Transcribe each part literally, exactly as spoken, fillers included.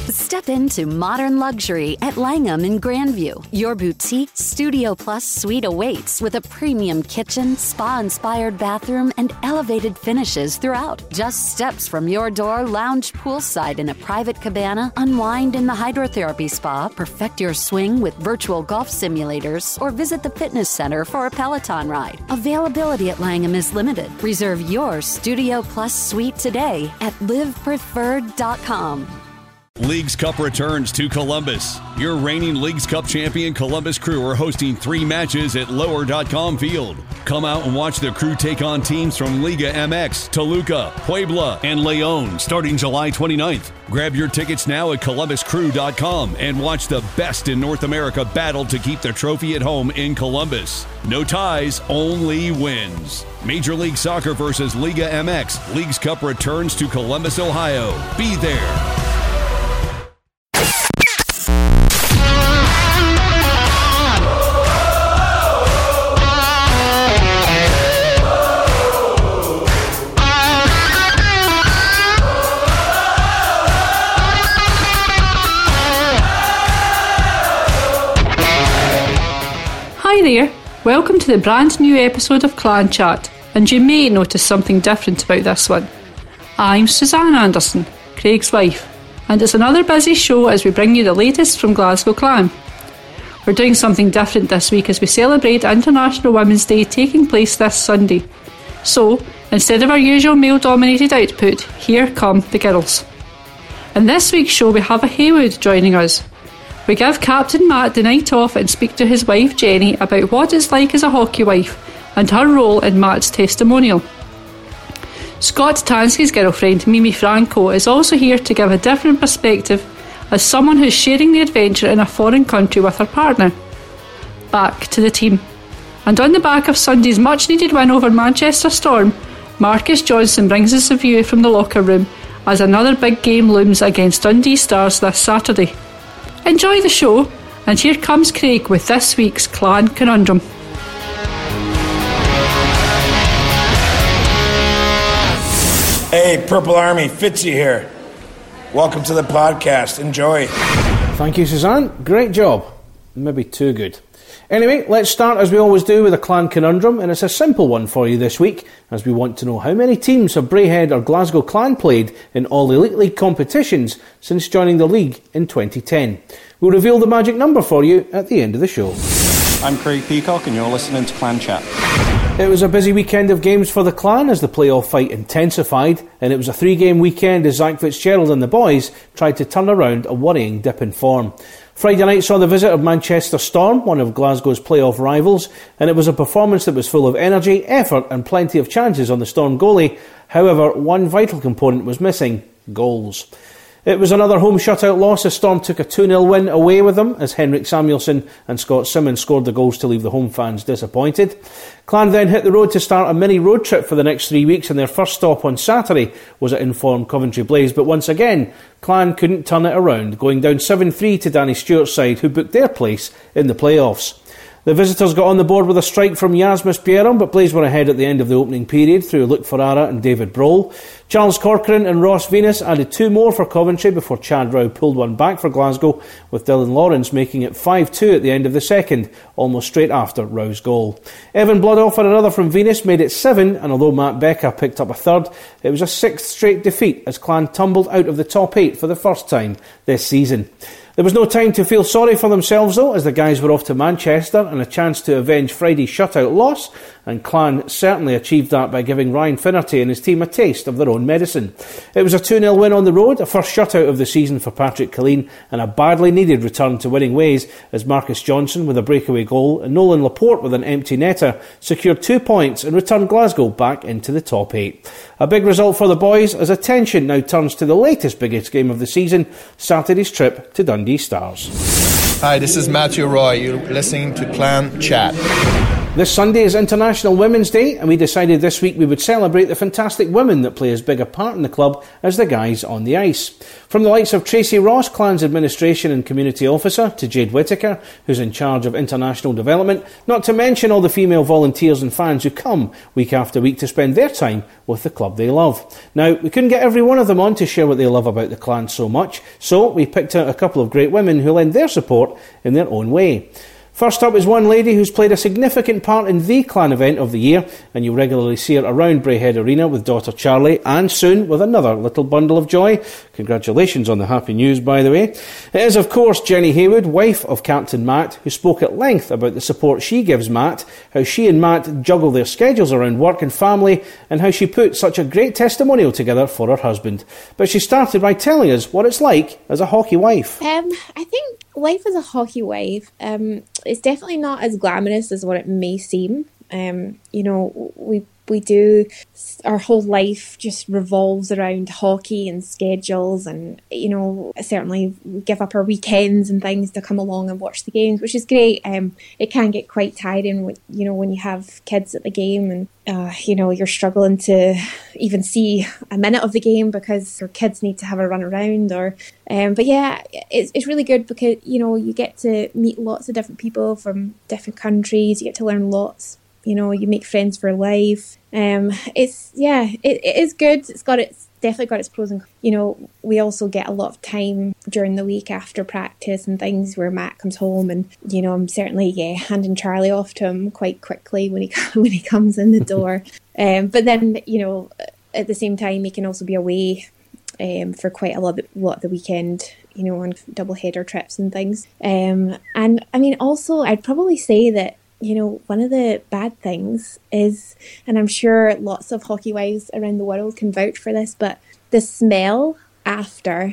Step into modern luxury at Langham in Grandview. Your boutique Studio Plus suite awaits with a premium kitchen, spa-inspired bathroom, and elevated finishes throughout. Just steps from your door, lounge poolside in a private cabana, unwind in the hydrotherapy spa, perfect your swing with virtual golf simulators, or visit the fitness center for a Peloton ride. Availability at Langham is limited. Reserve your Studio Plus suite today at live preferred dot com. Leagues Cup returns to Columbus. Your reigning Leagues Cup champion Columbus Crew are hosting three matches at lower dot com Field. Come out and watch the Crew take on teams from Liga M X, Toluca, Puebla, and León starting July twenty-ninth. Grab your tickets now at columbus crew dot com and watch the best in North America battle to keep the trophy at home in Columbus. No ties, only wins. Major League Soccer versus Liga M X. Leagues Cup returns to Columbus, Ohio. Be there. Hi there, welcome to the brand new episode of Clan Chat, and you may notice something different about this one. I'm Suzanne Anderson, Craig's wife, and it's another busy show as we bring you the latest from Glasgow Clan. We're doing something different this week as we celebrate International Women's Day taking place this Sunday. So, instead of our usual male-dominated output, here come the girls. In this week's show we have a Haywood joining us. We give Captain Matt the night off and speak to his wife Jenny about what it's like as a hockey wife and her role in Matt's testimonial. Scott Tansky's girlfriend Mimi Franco is also here to give a different perspective as someone who's sharing the adventure in a foreign country with her partner. Back to the team. And on the back of Sunday's much needed win over Manchester Storm, Marcus Johnson brings us a view from the locker room as another big game looms against Dundee Stars this Saturday. Enjoy the show, and here comes Craig with this week's Clan Conundrum. Hey, Purple Army, Fitzy here. Welcome to the podcast. Enjoy. Thank you, Suzanne. Great job. Maybe too good. Anyway, let's start as we always do with a Clan Conundrum, and it's a simple one for you this week, as we want to know how many teams have Braehead or Glasgow Clan played in all Elite League competitions since joining the league in twenty ten. We'll reveal the magic number for you at the end of the show. I'm Craig Peacock and you're listening to Clan Chat. It was a busy weekend of games for the Clan as the playoff fight intensified, and it was a three-game weekend as Zach Fitzgerald and the boys tried to turn around a worrying dip in form. Friday night saw the visit of Manchester Storm, one of Glasgow's playoff rivals, and it was a performance that was full of energy, effort and plenty of chances on the Storm goalie. However, one vital component was missing: goals. It was another home shutout loss as Storm took a two nil win away with them as Henrik Samuelsson and Scott Simmons scored the goals to leave the home fans disappointed. Clan then hit the road to start a mini road trip for the next three weeks, and their first stop on Saturday was at informed Coventry Blaze, but once again Clan couldn't turn it around, going down seven three to Danny Stewart's side, who booked their place in the playoffs. The visitors got on the board with a strike from Jasmus Bjerrum, but Blaze were ahead at the end of the opening period through Luke Ferrara and David Broll. Charles Corcoran and Ross Venus added two more for Coventry before Chad Rowe pulled one back for Glasgow, with Dylan Lawrence making it five two at the end of the second, almost straight after Rowe's goal. Evan Bloodoff and another from Venus made it seven, and although Matt Becca picked up a third, it was a sixth straight defeat as Clan tumbled out of the top eight for the first time this season. There was no time to feel sorry for themselves though, as the guys were off to Manchester and a chance to avenge Friday's shutout loss, and Clan certainly achieved that by giving Ryan Finnerty and his team a taste of their own medicine. It was a two nil win on the road, a first shutout of the season for Patrick Killeen, and a badly needed return to winning ways as Marcus Johnson with a breakaway goal and Nolan Laporte with an empty netter secured two points and returned Glasgow back into the top eight. A big result for the boys as attention now turns to the latest biggest game of the season, Saturday's trip to Dundee Stars. Hi, this is Matthew Roy. You're listening to Clan Chat. This Sunday is International Women's Day, and we decided this week we would celebrate the fantastic women that play as big a part in the club as the guys on the ice. From the likes of Tracy Ross, Clan's Administration and Community Officer, to Jade Whittaker, who's in charge of international development, not to mention all the female volunteers and fans who come week after week to spend their time with the club they love. Now, we couldn't get every one of them on to share what they love about the Clan so much, so we picked out a couple of great women who lend their support in their own way. First up is one lady who's played a significant part in the Clan event of the year, and you'll regularly see her around Braehead Arena with daughter Charlie, and soon with another little bundle of joy. Congratulations on the happy news, by the way. It is, of course, Jenny Haywood, wife of Captain Matt, who spoke at length about the support she gives Matt, how she and Matt juggle their schedules around work and family, and how she put such a great testimonial together for her husband. But she started by telling us what it's like as a hockey wife. Um, I think life as a hockey wife, um, it's definitely not as glamorous as what it may seem. Um, you know, we we do, our whole life just revolves around hockey and schedules, and, you know, certainly we give up our weekends and things to come along and watch the games, which is great. Um, it can get quite tiring, when, you know, when you have kids at the game and, uh, you know, you're struggling to even see a minute of the game because your kids need to have a run around, or, um, but yeah, it's, it's really good because, you know, you get to meet lots of different people from different countries, you get to learn lots. You know, you make friends for life. Um, it's, yeah, it, it is good. It's got its, definitely got its pros and cons. You know, we also get a lot of time during the week after practice and things where Matt comes home, and, you know, I'm certainly, yeah, handing Charlie off to him quite quickly when he when he comes in the door. um, but then, you know, at the same time, he can also be away um, for quite a lot of, lot of the weekend, you know, on double header trips and things. Um, and, I mean, also, I'd probably say that, you know, one of the bad things is, and I'm sure lots of hockey wives around the world can vouch for this, but the smell after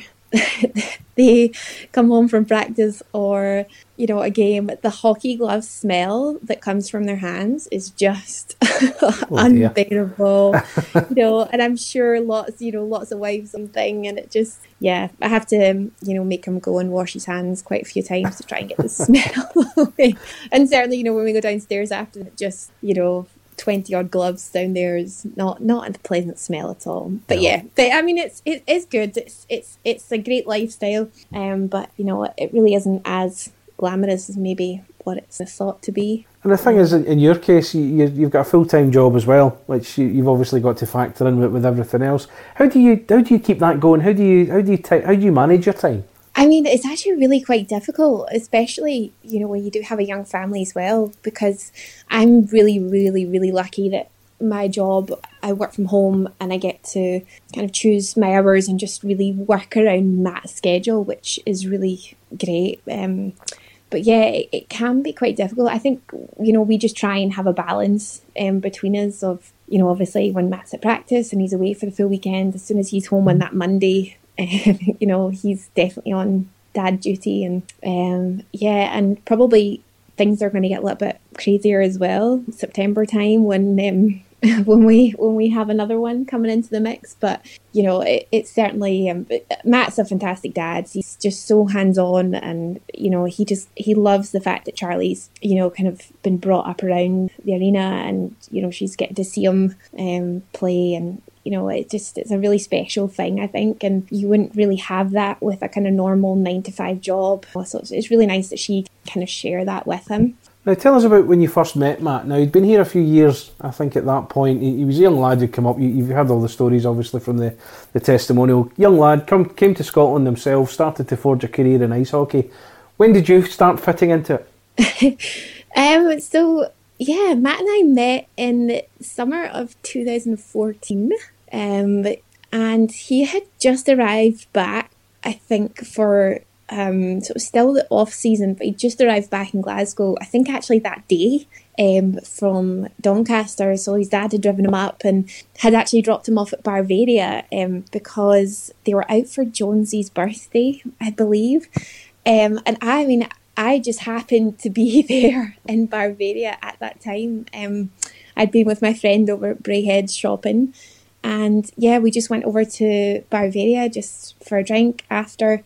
they come home from practice or, you know, a game, the hockey glove smell that comes from their hands is just oh, unbearable. You know, and I'm sure lots, you know, lots of wives something, and it just, yeah, I have to, you know, make him go and wash his hands quite a few times to try and get the smell away. And certainly, you know, when we go downstairs after, it just, you know, twenty odd gloves down there is not not a pleasant smell at all. But no. yeah, but I mean, it's it is good. It's it's it's a great lifestyle. Um, but you know, it really isn't as glamorous as maybe what it's thought to be. And the thing is, in your case, you, you've got a full time job as well, which you, you've obviously got to factor in with, with everything else. How do you how do you keep that going? How do you how do you t- how do you manage your time? I mean, it's actually really quite difficult, especially, you know, when you do have a young family as well, because I'm really, really, really lucky that my job, I work from home and I get to kind of choose my hours and just really work around Matt's schedule, which is really great. Um, but yeah, it, it can be quite difficult. I think, you know, we just try and have a balance um, between us of, you know, obviously when Matt's at practice and he's away for the full weekend, as soon as he's home on that Monday, you know, he's definitely on dad duty, and um, yeah, and probably things are going to get a little bit crazier as well. September time when um, when we when we have another one coming into the mix. But you know, it, it's certainly um, Matt's a fantastic dad. He's just so hands on, and you know, he just he loves the fact that Charlie's, you know, kind of been brought up around the arena, and you know, she's getting to see him um, play, and you know, it just, it's a really special thing, I think, and you wouldn't really have that with a kind of normal nine to five job. So it's, it's really nice that she kind of share that with him. Now tell us about when you first met Matt. Now he'd been here a few years, I think at that point. He, he was a young lad who'd come up. You, you've heard all the stories obviously from the, the testimonial. Young lad, come, came to Scotland himself, started to forge a career in ice hockey. When did you start fitting into it? um, so yeah, Matt and I met in the summer of two thousand fourteen. Um, and he had just arrived back, I think, for, um, so it was still the off season, but he just arrived back in Glasgow, I think actually that day, um, from Doncaster. So his dad had driven him up and had actually dropped him off at Barvaria, um, because they were out for Jonesy's birthday, I believe. Um, and I mean, I just happened to be there in Barvaria at that time. Um, I'd been with my friend over at Braehead shopping. And yeah, we just went over to Barvaria just for a drink after.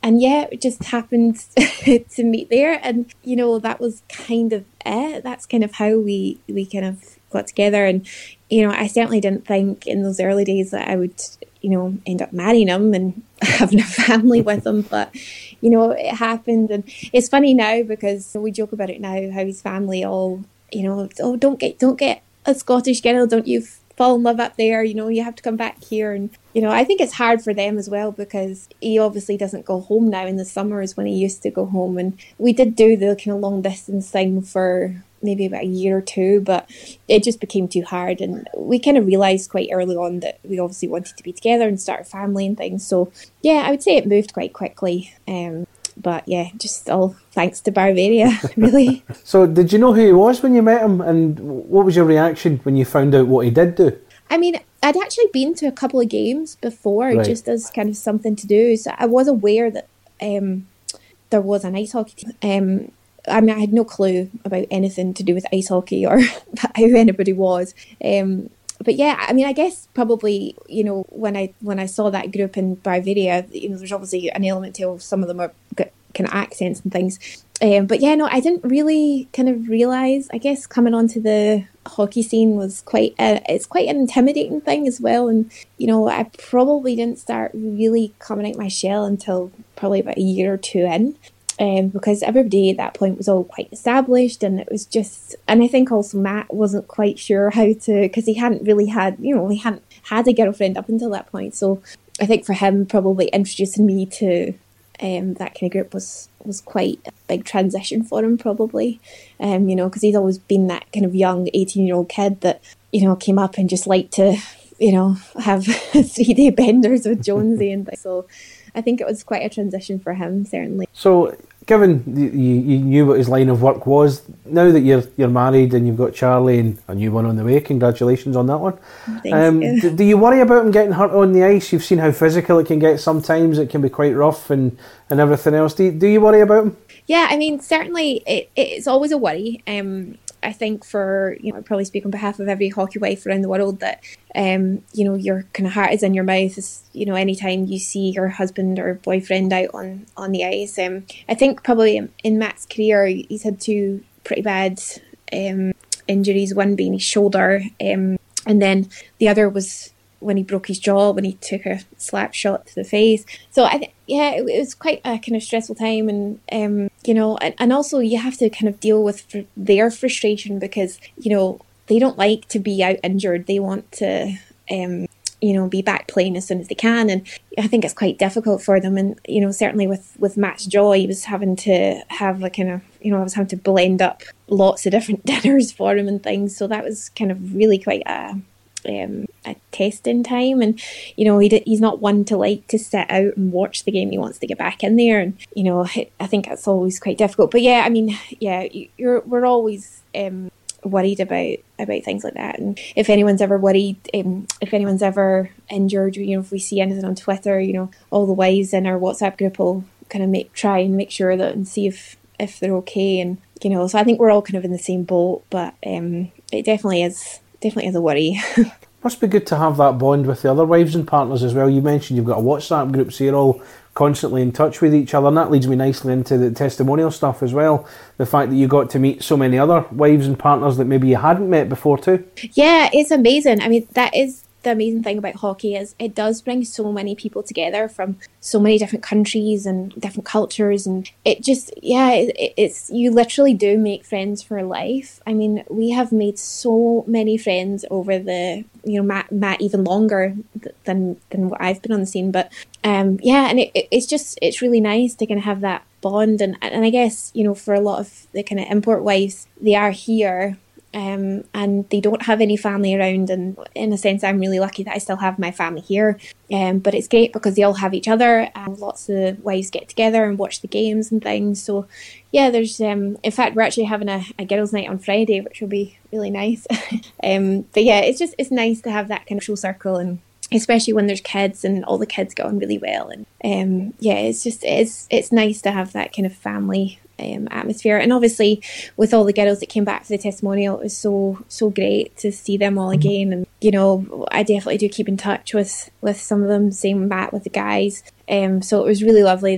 and yeah, it just happened to meet there, and you know, that was kind of it. That's kind of how we we kind of got together. And you know, I certainly didn't think in those early days that I would, you know, end up marrying him and having a family with him, but you know, it happened. And it's funny now because we joke about it now, how his family all, you know, oh, don't get don't get a Scottish girl, don't you fall in love up there, you know, you have to come back here. And you know, I think it's hard for them as well, because he obviously doesn't go home now in the summers when he used to go home. And we did do the kind of long distance thing for maybe about a year or two, but it just became too hard. And we kind of realised quite early on that we obviously wanted to be together and start a family and things. So yeah, I would say it moved quite quickly. Um, but yeah, just all thanks to Bavaria, really. So did you know who he was when you met him, and what was your reaction when you found out what he did do? I mean, I'd actually been to a couple of games before, right, just as kind of something to do. So I was aware that um, there was an ice hockey team. Um, I mean, I had no clue about anything to do with ice hockey or who anybody was. Um, but yeah, I mean, I guess probably, you know, when I when I saw that group in Bavaria, you know, there's obviously an element to some of them are got kind of accents and things. Um, but yeah, no, I didn't really kind of realise, I guess coming onto the hockey scene was quite, a, it's quite an intimidating thing as well. And, you know, I probably didn't start really coming out my shell until probably about a year or two in. Um, because everybody at that point was all quite established, and it was just, and I think also Matt wasn't quite sure how to, because he hadn't really had, you know, he hadn't had a girlfriend up until that point. So I think for him, probably introducing me to um, that kind of group was, was quite a big transition for him, probably. Um, you know, because he's always been that kind of young eighteen-year-old kid that, you know, came up and just liked to, you know, have three-day benders with Jonesy and things. So I think it was quite a transition for him, certainly. So, given you, you knew what his line of work was, now that you're you're married and you've got Charlie and a new one on the way, congratulations on that one. Thank um, you. Do, do you worry about him getting hurt on the ice? You've seen how physical it can get sometimes. It can be quite rough and, and everything else. Do you, do you worry about him? Yeah, I mean, certainly it, it's always a worry. Um, I think for, you know, I probably speak on behalf of every hockey wife around the world that, um, you know, your kind of heart is in your mouth, is, you know, anytime you see your husband or boyfriend out on, on the ice. Um, I think probably in Matt's career, he's had two pretty bad um, injuries, one being his shoulder, um, and then the other was when he broke his jaw, when he took a slap shot to the face. So I th- yeah, it, it was quite a kind of stressful time, and um, you know, and, and also you have to kind of deal with fr- their frustration, because you know they don't like to be out injured. They want to, um, you know, be back playing as soon as they can, and I think it's quite difficult for them. And you know, certainly with with Matt's jaw, he was having to have a kind of, you know, I was having to blend up lots of different dinners for him and things. So that was kind of really quite a Um, a testing time. And you know, he d- he's not one to like to sit out and watch the game. He wants to get back in there, and you know, I think that's always quite difficult. But yeah, I mean, yeah, you're we're always um, worried about about things like that. And if anyone's ever worried, um, if anyone's ever injured, you know, if we see anything on Twitter, you know, all the wives in our WhatsApp group will kind of make try and make sure that and see if if they're okay. And you know, so I think we're all kind of in the same boat. But um, it definitely is. Definitely is a worry. Must be good to have that bond with the other wives and partners as well. You mentioned you've got a WhatsApp group, so you're all constantly in touch with each other, and that leads me nicely into the testimonial stuff as well. The fact that you got to meet so many other wives and partners that maybe you hadn't met before too. Yeah, it's amazing. I mean, that is the amazing thing about hockey, is it does bring so many people together from so many different countries and different cultures, and it just, yeah, it, it's, you literally do make friends for life. I mean, we have made so many friends over the, you know, Matt, Matt even longer than than what I've been on the scene, but um, yeah, and it, it, it's just, it's really nice to kind of have that bond, and and I guess, you know, for a lot of the kind of import wives, they are here. Um, and they don't have any family around, and in a sense I'm really lucky that I still have my family here, um, but it's great because they all have each other, and lots of wives get together and watch the games and things. So yeah, there's um, in fact we're actually having a, a girls' night on Friday, which will be really nice. um, but yeah, it's just, it's nice to have that kind of social circle, and especially when there's kids and all the kids get on really well, and um, yeah, it's just, it's it's nice to have that kind of family Um, atmosphere. And obviously with all the girls that came back for the testimonial, it was so so great to see them all again. And you know, I definitely do keep in touch with with some of them, same Matt with the guys, um, so it was really lovely that,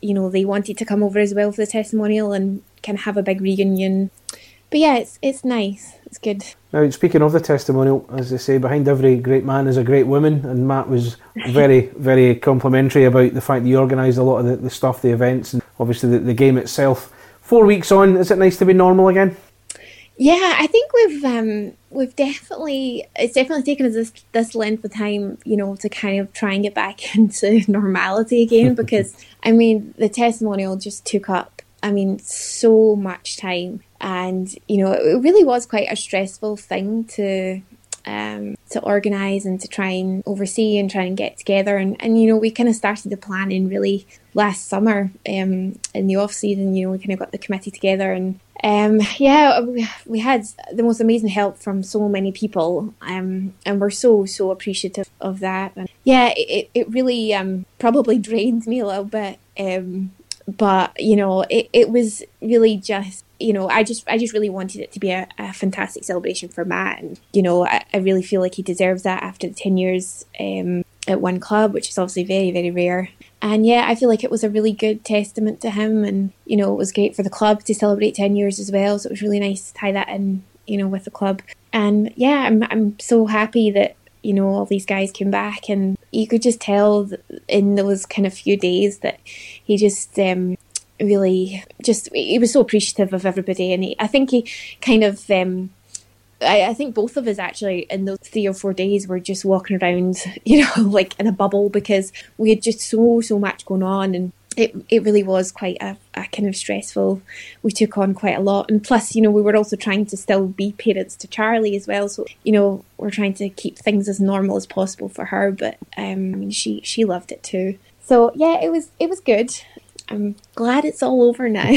you know, they wanted to come over as well for the testimonial and kind of have a big reunion. But yeah, it's it's nice. It's good. Now, speaking of the testimonial, as they say, behind every great man is a great woman, and Matt was very, very complimentary about the fact that you organised a lot of the, the stuff, the events, and obviously the, the game itself. Four weeks on, is it nice to be normal again? Yeah, I think we've um, we've definitely, it's definitely taken us this, this length of time, you know, to kind of try and get back into normality again, because, I mean, the testimonial just took up, I mean, so much time. And, you know, it really was quite a stressful thing to um, to organise and to try and oversee and try and get together. And, and you know, we kind of started the planning really last summer um, in the off-season. You know, we kind of got the committee together and, um, yeah, we, we had the most amazing help from so many people, um, and we're so, so appreciative of that. And yeah, it, it really um, probably drained me a little bit. Um, but, you know, it, it was really just, you know, I just I just really wanted it to be a, a fantastic celebration for Matt. And, you know, I, I really feel like he deserves that after the ten years um, at one club, which is obviously very, very rare. And yeah, I feel like it was a really good testament to him. And, you know, it was great for the club to celebrate ten years as well. So it was really nice to tie that in, you know, with the club. And yeah, I'm I'm so happy that, you know, all these guys came back, and you could just tell in those kind of few days that he just um, really just, he was so appreciative of everybody. And he, I think he kind of, um, I, I think both of us actually in those three or four days were just walking around, you know, like in a bubble, because we had just so, so much going on. And it it really was quite a, a kind of stressful, we took on quite a lot. And plus, you know, we were also trying to still be parents to Charlie as well. So, you know, we're trying to keep things as normal as possible for her. But um, she, she loved it too. So yeah, it was it was good. I'm glad it's all over now.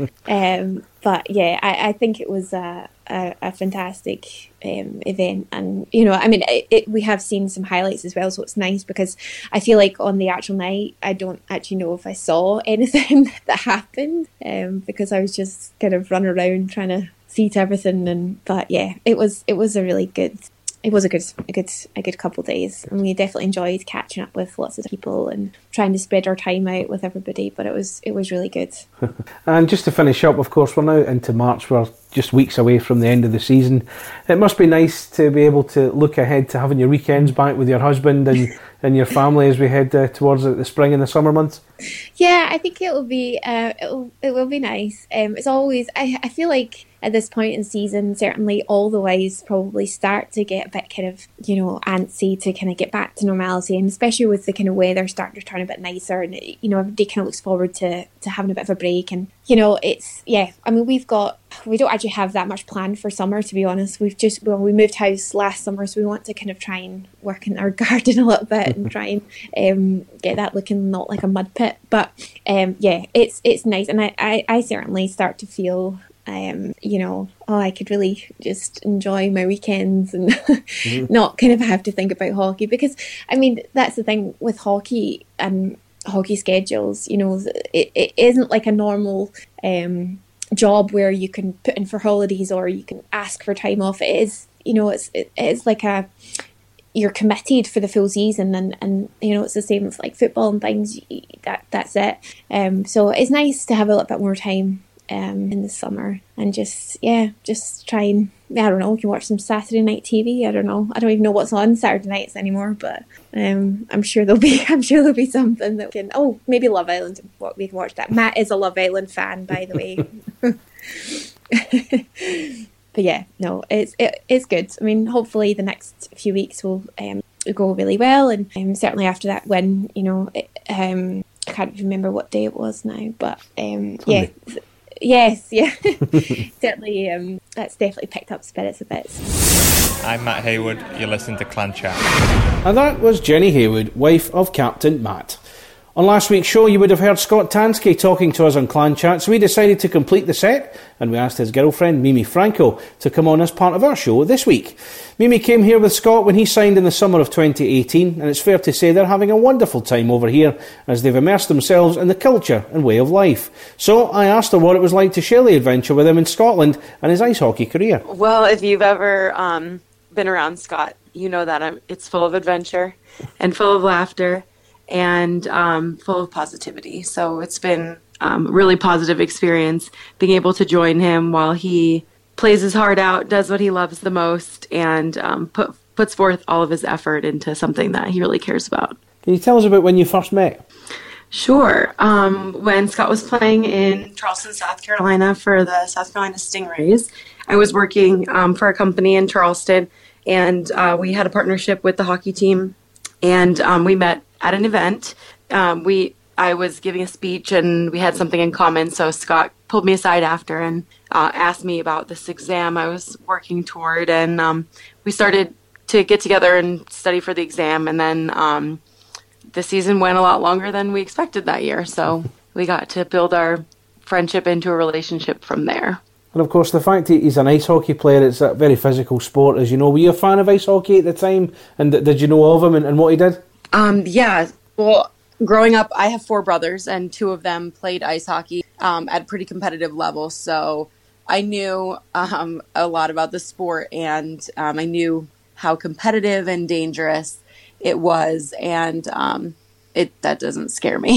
um, but yeah, I, I think it was a, a, a fantastic um, event. And, you know, I mean, it, it, we have seen some highlights as well, so it's nice, because I feel like on the actual night, I don't actually know if I saw anything that happened, um, because I was just kind of running around trying to see to everything. And but yeah, it was it was a really good It was a good, a good, a good couple of days, and we definitely enjoyed catching up with lots of people and trying to spread our time out with everybody. But it was, it was really good. And just to finish up, of course, we're now into March. We're just weeks away from the end of the season. It must be nice to be able to look ahead to having your weekends back with your husband and, and your family as we head uh, towards the spring and the summer months. Yeah, I think it will be, uh, it will, it will be nice. Um, it's always, I, I feel like. At this point in season, certainly all the wives probably start to get a bit kind of, you know, antsy to kind of get back to normality, and especially with the kind of weather starting to turn a bit nicer, and, you know, everybody kind of looks forward to, to having a bit of a break. And, you know, it's, yeah, I mean, we've got, we don't actually have that much planned for summer, to be honest. We've just, well, we moved house last summer, so we want to kind of try and work in our garden a little bit and try and um, get that looking not like a mud pit. But um, yeah, it's it's nice, and I, I, I certainly start to feel Um, you know, oh, I could really just enjoy my weekends and mm-hmm. not kind of have to think about hockey, because, I mean, that's the thing with hockey and hockey schedules, you know, it, it isn't like a normal um, job where you can put in for holidays or you can ask for time off. It is, you know, it's it is like a, you're committed for the full season, and, and you know, it's the same with like football and things, that that's it. Um, so it's nice to have a little bit more time Um, in the summer, and just yeah just try and, I don't know, we can watch some Saturday night T V. I don't know I don't even know what's on Saturday nights anymore, but um, I'm sure there'll be I'm sure there'll be something that we can, oh, maybe Love Island, what we can watch that. Matt is a Love Island fan, by the way. But yeah, no, it's it, it's good. I mean, hopefully the next few weeks will um, go really well, and um, certainly after that win, you know, it, um, I can't remember what day it was now, but um, yeah Yes, yeah, certainly. Um, that's definitely picked up spirits a bit. I'm Matt Haywood. You're listening to Clan Chat. And that was Jenny Haywood, wife of Captain Matt. On last week's show, you would have heard Scott Tansky talking to us on Clan Chat, so we decided to complete the set, and we asked his girlfriend, Mimi Franco, to come on as part of our show this week. Mimi came here with Scott when he signed in the summer of twenty eighteen, and it's fair to say they're having a wonderful time over here as they've immersed themselves in the culture and way of life. So I asked her what it was like to share the adventure with him in Scotland and his ice hockey career. Well, if you've ever um, been around Scott, you know that I'm, it's full of adventure and full of laughter. and um, full of positivity. So it's been um, a really positive experience being able to join him while he plays his heart out, does what he loves the most, and um, put, puts forth all of his effort into something that he really cares about. Can you tell us about when you first met? Sure. Um, when Scott was playing in Charleston, South Carolina for the South Carolina Stingrays, I was working um, for a company in Charleston, and uh, we had a partnership with the hockey team, and um, we met at an event. Um, we I was giving a speech, and we had something in common, so Scott pulled me aside after and uh, asked me about this exam I was working toward, and um, we started to get together and study for the exam, and then um, the season went a lot longer than we expected that year, so we got to build our friendship into a relationship from there. And of course, the fact that he's an ice hockey player, it's a very physical sport, as you know. Were you a fan of ice hockey at the time? And did you know of him and, and what he did? Um, yeah. Well, growing up, I have four brothers, and two of them played ice hockey um, at a pretty competitive level. So I knew um, a lot about the sport, and um, I knew how competitive and dangerous it was. And um, it that doesn't scare me.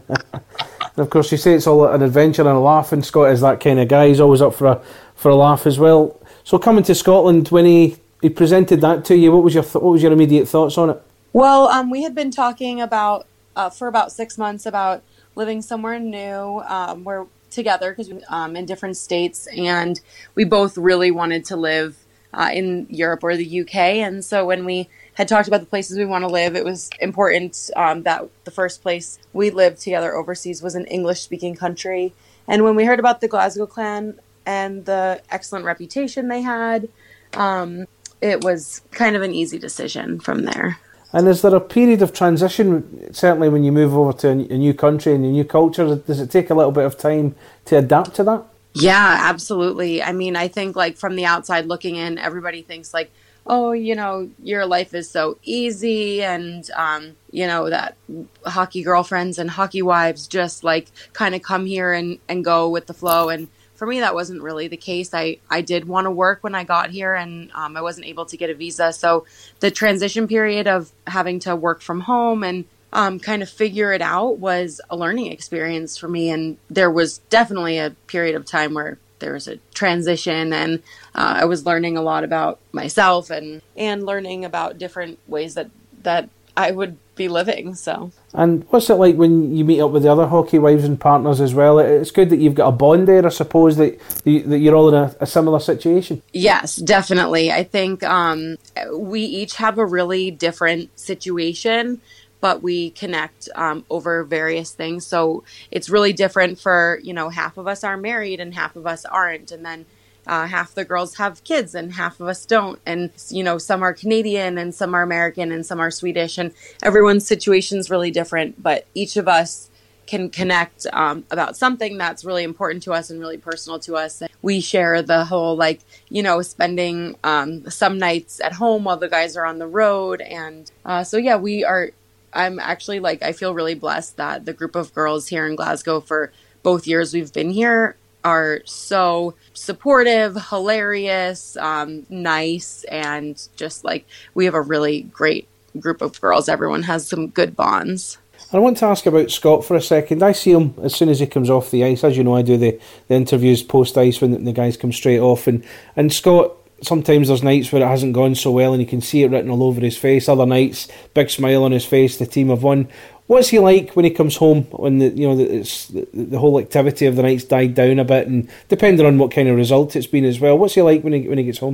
And of course, you say it's all an adventure and a laugh, and Scott is that kind of guy. He's always up for a for a laugh as well. So coming to Scotland, when he, he presented that to you, what was your th- what was your immediate thoughts on it? Well, um, we had been talking about uh, for about six months about living somewhere new. Um, we're together because we're um, in different states, and we both really wanted to live uh, in Europe or the U K. And so when we had talked about the places we want to live, it was important um, that the first place we lived together overseas was an English-speaking country. And when we heard about the Glasgow Clan and the excellent reputation they had, um, it was kind of an easy decision from there. And is there a period of transition, certainly when you move over to a new country and a new culture? Does it take a little bit of time to adapt to that? Yeah, absolutely. I mean, I think like from the outside looking in, everybody thinks like, oh, you know, your life is so easy, and, um, you know, that hockey girlfriends and hockey wives just, like, kind of come here and, and go with the flow. And for me, that wasn't really the case. I, I did want to work when I got here, and um, I wasn't able to get a visa. So the transition period of having to work from home and um, kind of figure it out was a learning experience for me. And there was definitely a period of time where there was a transition, and uh, I was learning a lot about myself and, and learning about different ways that, that I would be living. So, and what's it like when you meet up with the other hockey wives and partners as well? It's good that you've got a bond there, I suppose, that that you're all in a, a similar situation. Yes, definitely. I think um, we each have a really different situation, but we connect um, over various things. So it's really different for, you know, half of us are married and half of us aren't. And then uh, half the girls have kids and half of us don't. And, you know, some are Canadian and some are American and some are Swedish. And everyone's situation is really different. But each of us can connect um, about something that's really important to us and really personal to us. And we share the whole, like, you know, spending um, some nights at home while the guys are on the road. And uh, so, yeah, we are... I'm actually like, I feel really blessed that the group of girls here in Glasgow for both years we've been here are so supportive, hilarious, um, nice, and just like, we have a really great group of girls. Everyone has some good bonds. I want to ask about Scott for a second. I see him as soon as he comes off the ice. As you know, I do the, the interviews post-ice when the, the guys come straight off. And, and Scott, sometimes there's nights where it hasn't gone so well and you can see it written all over his face. Other nights, big smile on his face, the team have won. What's he like when he comes home when the you know the, it's, the, the whole activity of the night's died down a bit, and depending on what kind of result it's been as well? What's he like when he when he gets home?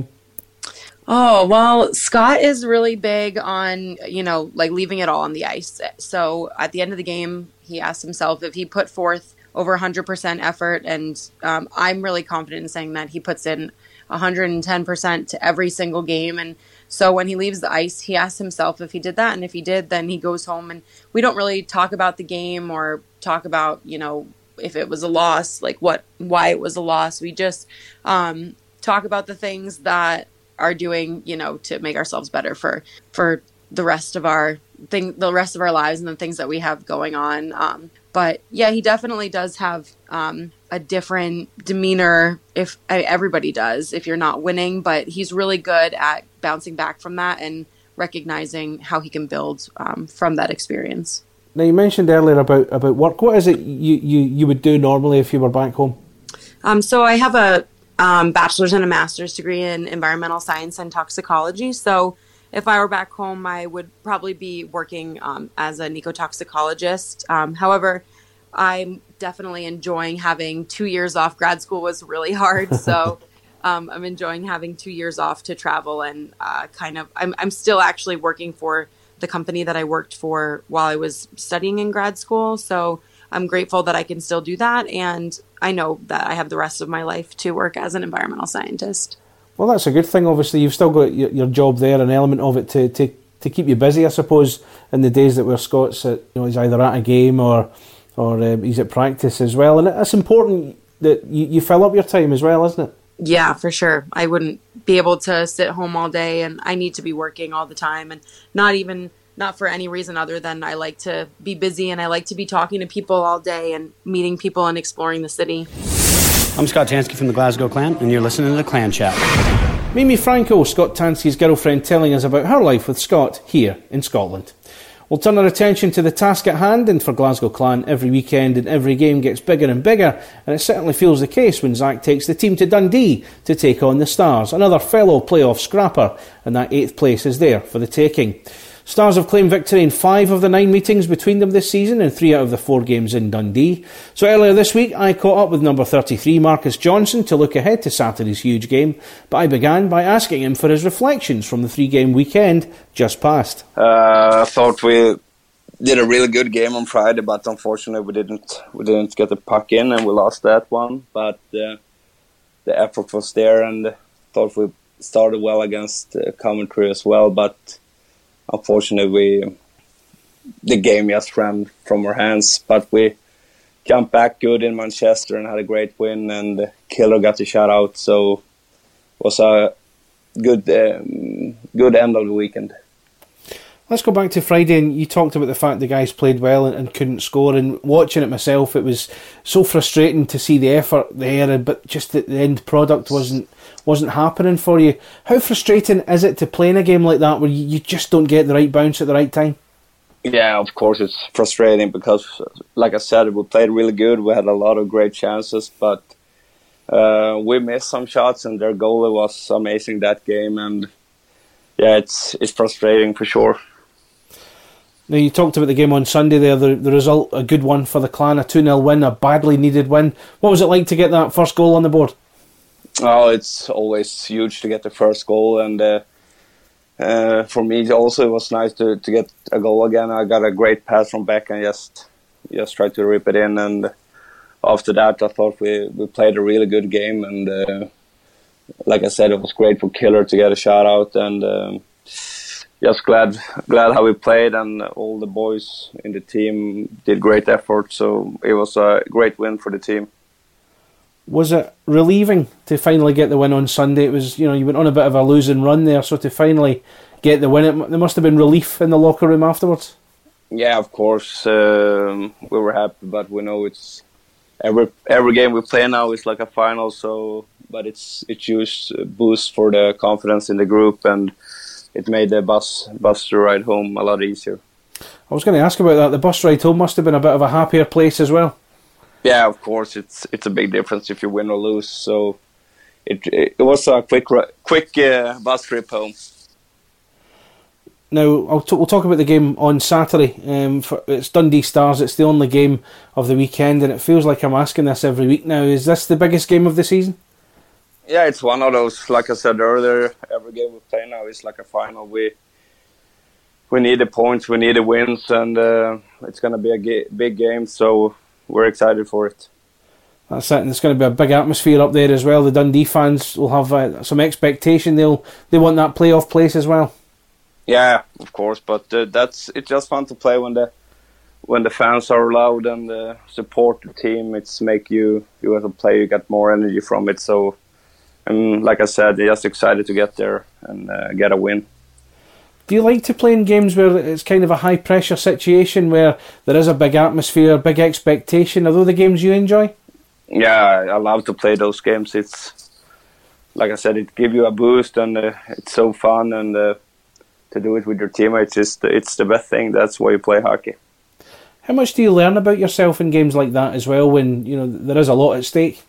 Oh, well, Scott is really big on, you know, like leaving it all on the ice. So at the end of the game, he asks himself if he put forth over one hundred percent effort, and um, I'm really confident in saying that he puts in one hundred ten percent to every single game. And so when he leaves the ice, he asks himself if he did that. And if he did, then he goes home, and we don't really talk about the game or talk about, you know, if it was a loss, like what, why it was a loss. We just um, talk about the things that are doing, you know, to make ourselves better for, for the rest of our thing, the rest of our lives and the things that we have going on. Um, but yeah, he definitely does have um, a different demeanor. If I, everybody does, if you're not winning, but he's really good at bouncing back from that and recognizing how he can build um, from that experience. Now, you mentioned earlier about, about work. What is it you, you, you would do normally if you were back home? Um, so I have a um, bachelor's and a master's degree in environmental science and toxicology. So if I were back home, I would probably be working um, as an ecotoxicologist. Um, however, I'm definitely enjoying having two years off. Grad school was really hard, so um, I'm enjoying having two years off to travel and uh, kind of. I'm I'm still actually working for the company that I worked for while I was studying in grad school. So I'm grateful that I can still do that, and I know that I have the rest of my life to work as an environmental scientist. Well, that's a good thing. Obviously, you've still got your, your job there, an element of it to, to, to keep you busy, I suppose, in the days that where Scott's at, you know, he's either at a game or or um, he's at practice as well. And it's important that you, you fill up your time as well, isn't it? Yeah, for sure. I wouldn't be able to sit home all day, and I need to be working all the time, and not even not for any reason other than I like to be busy and I like to be talking to people all day and meeting people and exploring the city. I'm Scott Tansky from the Glasgow Clan, and you're listening to the Clan Chat. Mimi Franco, Scott Tansky's girlfriend, telling us about her life with Scott here in Scotland. We'll turn our attention to the task at hand, and for Glasgow Clan, every weekend and every game gets bigger and bigger, and it certainly feels the case when Zach takes the team to Dundee to take on the Stars, another fellow playoff scrapper, and that eighth place is there for the taking. Stars have claimed victory in five of the nine meetings between them this season and three out of the four games in Dundee. So earlier this week I caught up with number thirty-three Marcus Johnson to look ahead to Saturday's huge game, but I began by asking him for his reflections from the three-game weekend just past. Uh, I thought we did a really good game on Friday, but unfortunately we didn't we didn't get the puck in and we lost that one. But uh, the effort was there, and I thought we started well against uh, Coventry as well, but unfortunately, we, the game just ran from our hands, but we came back good in Manchester and had a great win, and Killer got the shutout, so it was a good um, good end of the weekend. Let's go back to Friday, and you talked about the fact the guys played well and, and couldn't score, and watching it myself, it was so frustrating to see the effort there, but just that the end product wasn't wasn't happening for you. How frustrating is it to play in a game like that where you, you just don't get the right bounce at the right time? Yeah, of course it's frustrating because, like I said, we played really good. We had a lot of great chances, but uh, we missed some shots, and their goalie was amazing that game, and yeah, it's it's frustrating for sure. Now, you talked about the game on Sunday there, the, the result, a good one for the Clan, a two nil win, a badly needed win. What was it like to get that first goal on the board? Oh, it's always huge to get the first goal, and uh, uh, for me also it was nice to, to get a goal again. I got a great pass from Beck and just just tried to rip it in, and after that I thought we, we played a really good game, and uh, like I said, it was great for Killer to get a shout out, and um, just glad glad how we played, and all the boys in the team did great effort, so it was a great win for the team. Was it relieving to finally get the win on Sunday? It was, you know, you went on a bit of a losing run there, so to finally get the win, it, there must have been relief in the locker room afterwards. Yeah, of course, um, we were happy, but we know it's every every game we play now is like a final. So, but it's it's huge boost for the confidence in the group, and it made the bus bus ride home a lot easier. I was going to ask about that. The bus ride home must have been a bit of a happier place as well. Yeah, of course, it's it's a big difference if you win or lose. So it it was a quick quick uh, bus trip home. Now I'll t- we'll talk about the game on Saturday. Um, for, it's Dundee Stars. It's the only game of the weekend, and it feels like I'm asking this every week now. Is this the biggest game of the season? Yeah, it's one of those. Like I said earlier, every game we play now is like a final. We we need the points, we need the wins, and uh, it's going to be a ga- big game. So we're excited for it. That's it, and it's going to be a big atmosphere up there as well. The Dundee fans will have uh, some expectation. They'll they want that playoff place as well. Yeah, of course, but uh, that's it's just fun to play when the when the fans are loud and uh, support the team. It's make you you as a player you get more energy from it. So, and like I said, just excited to get there and uh, get a win. Do you like to play in games where it's kind of a high pressure situation where there is a big atmosphere, big expectation? Are those the games you enjoy? Yeah, I love to play those games. It's like I said, it gives you a boost, and uh, it's so fun, and uh, to do it with your teammates is the, it's the best thing. That's why you play hockey. How much do you learn about yourself in games like that as well, when you know there is a lot at stake?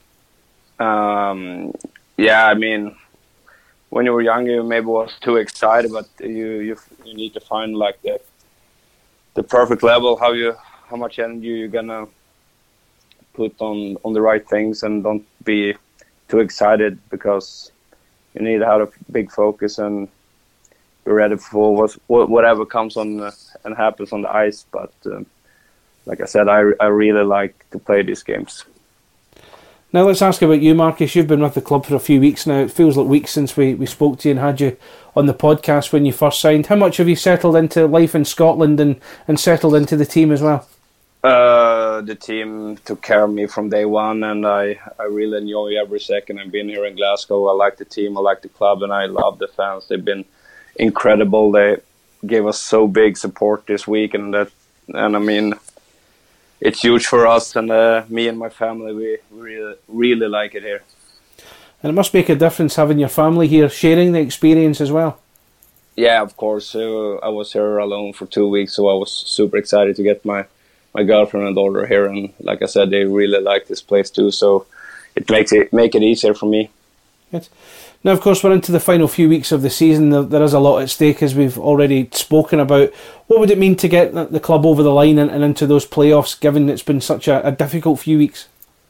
Um, yeah, I mean, when you were younger, you maybe was too excited, but you you, you need to find like the the perfect level, how you how much energy you're gonna put on on the right things, and don't be too excited, because you need to have a big focus and be ready for what, whatever comes on uh, and happens on the ice. But um, like I said, I I really like to play these games. Now let's ask about you, Marcus. You've been with the club for a few weeks now. It feels like weeks since we, we spoke to you and had you on the podcast when you first signed. How much have you settled into life in Scotland and, and settled into the team as well? Uh, the team took care of me from day one, and I, I really enjoy every second I've been here in Glasgow. I like the team, I like the club, and I love the fans. They've been incredible. They gave us so big support this week, and that, and I mean, it's huge for us, and uh, me and my family, we really, really like it here. And it must make a difference having your family here, sharing the experience as well. Yeah, of course. Uh, I was here alone for two weeks, so I was super excited to get my, my girlfriend and daughter here. And like I said, they really like this place too, so it makes it make it easier for me. Good. Now, of course, we're into the final few weeks of the season. There is a lot at stake, as we've already spoken about. What would it mean to get the club over the line and, and into those playoffs, given it's been such a, a difficult few weeks?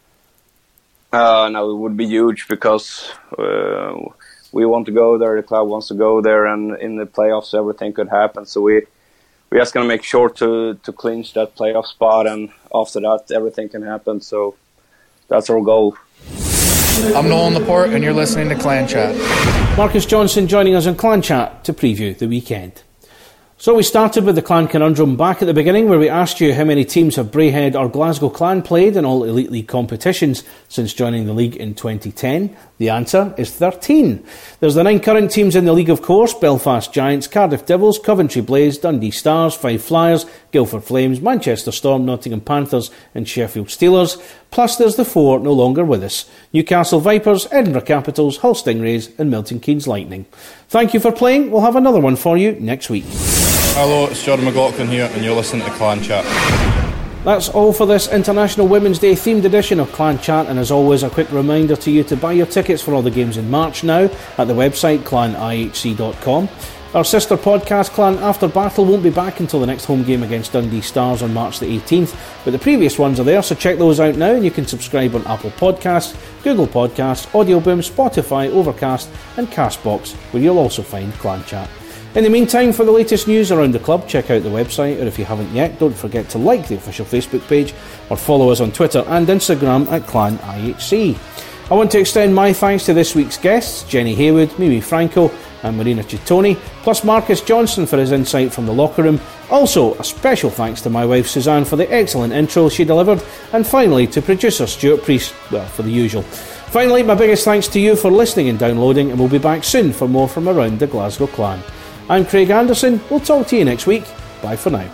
Uh, no, it would be huge, because uh, we want to go there, the club wants to go there, and in the playoffs everything could happen. So we, we're just going to make sure to, to clinch that playoff spot, and after that everything can happen. So that's our goal. I'm Nolan Laporte, and you're listening to Clan Chat. Marcus Johnson joining us on Clan Chat to preview the weekend. So we started with the Clan Conundrum back at the beginning, where we asked you how many teams have Braehead or Glasgow Clan played in all Elite League competitions since joining the league in twenty ten. The answer is thirteen. There's the nine current teams in the league, of course: Belfast Giants, Cardiff Devils, Coventry Blaze, Dundee Stars, Fife Flyers, Guildford Flames, Manchester Storm, Nottingham Panthers and Sheffield Steelers. Plus there's the four no longer with us: Newcastle Vipers, Edinburgh Capitals, Hull Stingrays and Milton Keynes Lightning. Thank you for playing. We'll have another one for you next week. Hello, it's Jordan McLaughlin here, and you're listening to Clan Chat. That's all for this International Women's Day themed edition of Clan Chat, and as always, a quick reminder to you to buy your tickets for all the games in March now at the website clan I H C dot com. Our sister podcast, Clan After Battle, won't be back until the next home game against Dundee Stars on March the eighteenth, but the previous ones are there, so check those out now, and you can subscribe on Apple Podcasts, Google Podcasts, Audio Boom, Spotify, Overcast and Castbox, where you'll also find Clan Chat. In the meantime, for the latest news around the club, check out the website, or if you haven't yet, don't forget to like the official Facebook page or follow us on Twitter and Instagram at Clan I H C. I want to extend my thanks to this week's guests: Jenny Haywood, Mimi Franco and Marina Cittoni, plus Marcus Johnson for his insight from the locker room. Also, a special thanks to my wife Suzanne for the excellent intro she delivered, and finally to producer Stuart Priest, well, for the usual. Finally, my biggest thanks to you for listening and downloading, and we'll be back soon for more from around the Glasgow Clan. I'm Craig Anderson. We'll talk to you next week. Bye for now.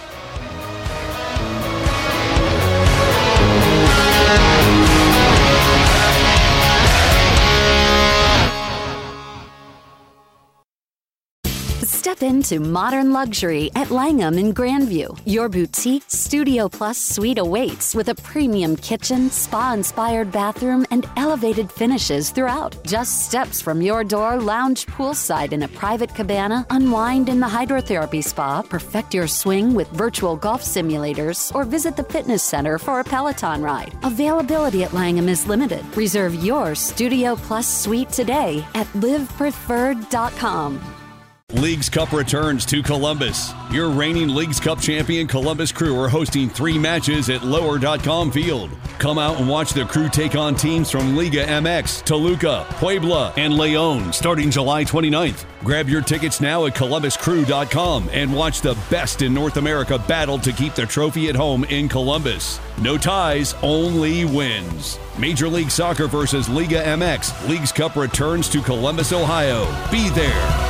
Step into modern luxury at Langham in Grandview. Your boutique Studio Plus suite awaits with a premium kitchen, spa-inspired bathroom, and elevated finishes throughout. Just steps from your door, lounge poolside in a private cabana, unwind in the hydrotherapy spa, perfect your swing with virtual golf simulators, or visit the fitness center for a Peloton ride. Availability at Langham is limited. Reserve your Studio Plus suite today at live preferred dot com. Leagues Cup returns to Columbus. Your reigning Leagues Cup champion Columbus Crew are hosting three matches at lower dot com field. Come out and watch the Crew take on teams from Liga M X, Toluca, Puebla, and Leon starting July twenty-ninth. Grab your tickets now at columbus crew dot com and watch the best in North America battle to keep the trophy at home in Columbus. No ties, only wins. Major League Soccer versus Liga M X. Leagues Cup returns to Columbus, Ohio. Be there.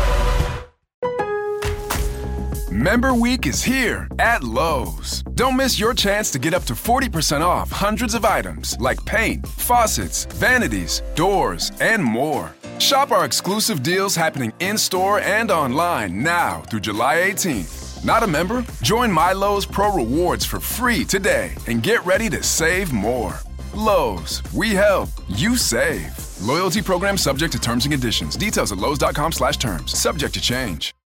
Member Week is here at Lowe's. Don't miss your chance to get up to forty percent off hundreds of items like paint, faucets, vanities, doors, and more. Shop our exclusive deals happening in-store and online now through July eighteenth. Not a member? Join My Lowe's Pro Rewards for free today and get ready to save more. Lowe's, we help, you save. Loyalty program subject to terms and conditions. Details at lowes.com slash terms. Subject to change.